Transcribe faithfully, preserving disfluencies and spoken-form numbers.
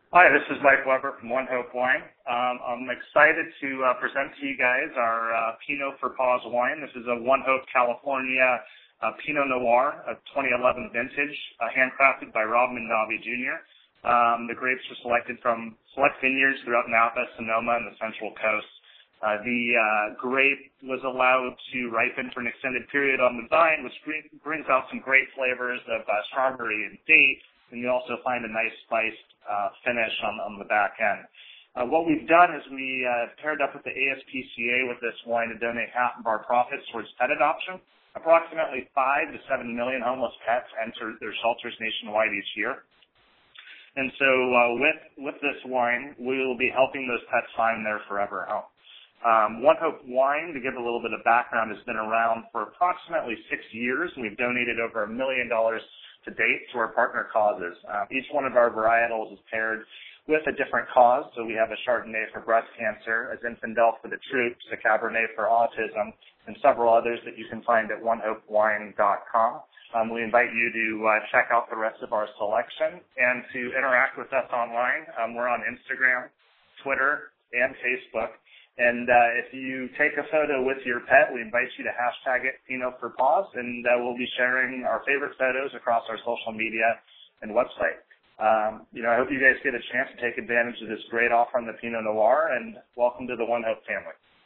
Hi, this is Mike Weber from One Hope Wine. Um, I'm excited to uh, present to you guys our uh, Pinot for Pause wine. This is a One Hope California uh, Pinot Noir, a twenty eleven vintage, uh, handcrafted by Rob Mondavi Junior Um, the grapes were selected from select vineyards throughout Napa, Sonoma, and the Central Coast. Uh, the uh, grape was allowed to ripen for an extended period on the vine, which bring, brings out some great flavors of uh, strawberry and date, and you also find a nice spiced uh, finish on, on the back end. Uh, what we've done is we uh, paired up with the A S P C A with this wine to donate half of our profits towards pet adoption. Approximately five to seven million homeless pets enter their shelters nationwide each year. And so uh, with, with this wine, we will be helping those pets find their forever home. Um, One Hope Wine, to give a little bit of background, has been around for approximately six years, and we've donated over a million dollars to date to our partner causes. Uh, each one of our varietals is paired with a different cause. So we have a Chardonnay for breast cancer, a Zinfandel for the troops, a Cabernet for autism, and several others that you can find at one hope wine dot com. Um, we invite you to uh, check out the rest of our selection and to interact with us online. Um, we're on Instagram, Twitter, and Facebook. And uh, if you take a photo with your pet, we invite you to hashtag it Pinot for Pause, and uh, we'll be sharing our favorite photos across our social media and website. Um, you know, I hope you guys get a chance to take advantage of this great offer on the Pinot Noir, and welcome to the One Hope family.